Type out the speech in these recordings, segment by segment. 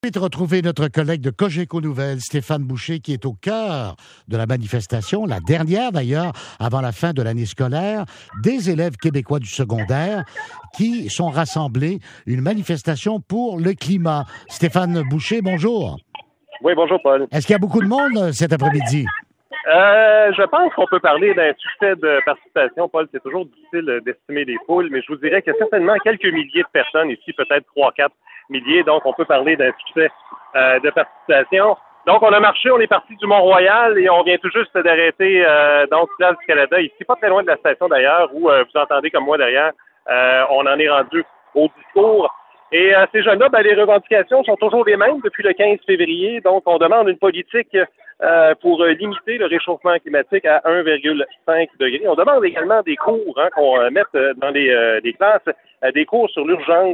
De retrouver notre collègue de Cogeco Nouvelles, Stéphane Boucher, qui est au cœur de la manifestation, la dernière d'ailleurs, avant la fin de l'année scolaire, des élèves québécois du secondaire qui sont rassemblés, une manifestation pour le climat. Stéphane Boucher, bonjour. Oui, bonjour Paul. Est-ce qu'il y a beaucoup de monde cet après-midi? Je pense qu'on peut parler d'un succès de participation, Paul. C'est toujours difficile d'estimer les foules, mais je vous dirais qu'il y a certainement quelques milliers de personnes ici, peut-être 3-4 milliers, donc on peut parler d'un succès de participation. Donc on a marché, on est parti du Mont-Royal et on vient tout juste d'arrêter donc Place du Canada, ici pas très loin de la station d'ailleurs, où vous entendez comme moi derrière, on en est rendu au discours. Et ces jeunes-là, les revendications sont toujours les mêmes depuis le 15 février. Donc, on demande une politique pour limiter le réchauffement climatique à 1,5 degré. On demande également des cours qu'on mette dans les classes, des cours sur l'urgence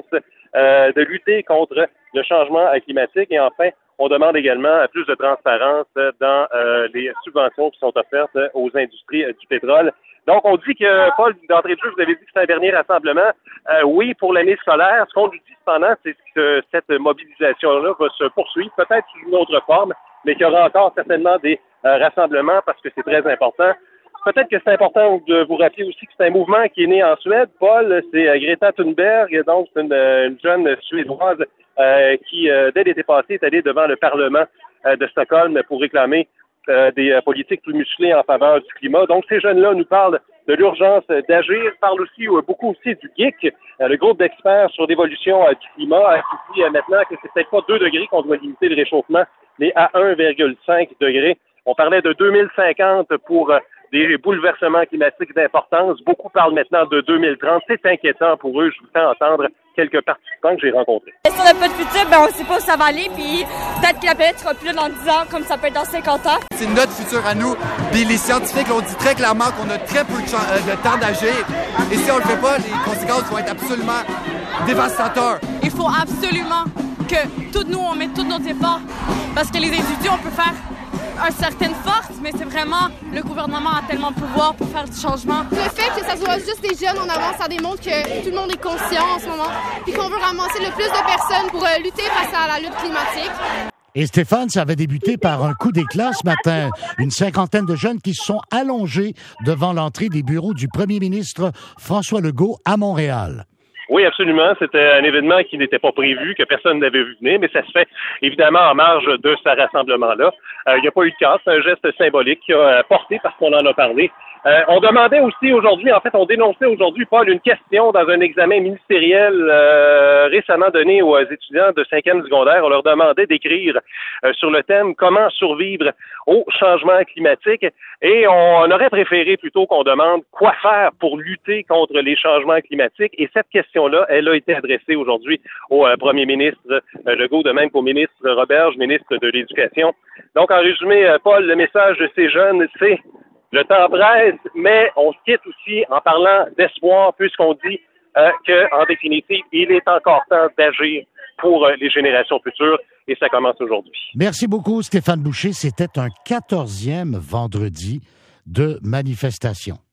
de lutter contre le changement climatique. Et enfin, on demande également plus de transparence dans les subventions qui sont offertes aux industries du pétrole. Donc, on dit que, Paul, d'entrée de jeu, vous avez dit que c'est un dernier rassemblement. Oui, pour l'année scolaire. Ce qu'on nous dit cependant, c'est que cette mobilisation-là va se poursuivre, peut-être sous une autre forme, mais qu'il y aura encore certainement des rassemblements parce que c'est très important. Peut-être que c'est important de vous rappeler aussi que c'est un mouvement qui est né en Suède. Paul, c'est Greta Thunberg, donc c'est une jeune Suédoise qui, dès l'été passé, est allée devant le Parlement de Stockholm pour réclamer des politiques plus musclées en faveur du climat. Donc, ces jeunes-là nous parlent de l'urgence d'agir, parlent aussi beaucoup aussi du GIEC, le groupe d'experts sur l'évolution du climat, qui dit maintenant que c'est peut-être pas 2 degrés qu'on doit limiter le réchauffement, mais à 1,5 degré. On parlait de 2050 pour des bouleversements climatiques d'importance. Beaucoup parlent maintenant de 2030. C'est inquiétant pour eux. Je vous fais entendre quelques participants que j'ai rencontrés. Si on n'a pas de futur, on ne sait pas où ça va aller, puis peut-être que la planète sera plus là dans 10 ans, comme ça peut être dans 50 ans. C'est notre futur à nous. Puis les scientifiques l'ont dit très clairement qu'on a très peu de temps d'agir. Et si on le fait pas, les conséquences vont être absolument dévastateurs. Il faut absolument que tous nous, on mette tous nos efforts, parce que les individus, on peut faire une certaine force, mais c'est vraiment le gouvernement a tellement de pouvoir pour faire du changement. Le fait que ça soit juste des jeunes en avant, ça démontre que tout le monde est conscient en ce moment, puis qu'on veut ramasser le plus de personnes pour lutter face à la lutte climatique. Et Stéphane, ça avait débuté par un coup d'éclat ce matin. Une cinquantaine de jeunes qui se sont allongés devant l'entrée des bureaux du premier ministre François Legault à Montréal. Oui, absolument. C'était un événement qui n'était pas prévu, que personne n'avait vu venir, mais ça se fait évidemment en marge de ce rassemblement-là. Il n'y a pas eu de casse, c'est un geste symbolique qui a porté parce qu'on en a parlé. On demandait aussi aujourd'hui, en fait, on dénonçait aujourd'hui, Paul, une question dans un examen ministériel récemment donné aux étudiants de 5e secondaire. On leur demandait d'écrire sur le thème « Comment survivre au changement climatique ?» et on aurait préféré plutôt qu'on demande quoi faire pour lutter contre les changements climatiques. Et cette question-là, elle a été adressée aujourd'hui au premier ministre Legault, de même qu'au ministre Roberge, ministre de l'Éducation. Donc, en résumé, Paul, le message de ces jeunes, c'est le temps presse, mais on se quitte aussi en parlant d'espoir, puisqu'on dit qu'en définitive, il est encore temps d'agir pour les générations futures, et ça commence aujourd'hui. Merci beaucoup, Stéphane Boucher. C'était un 14e vendredi de manifestation.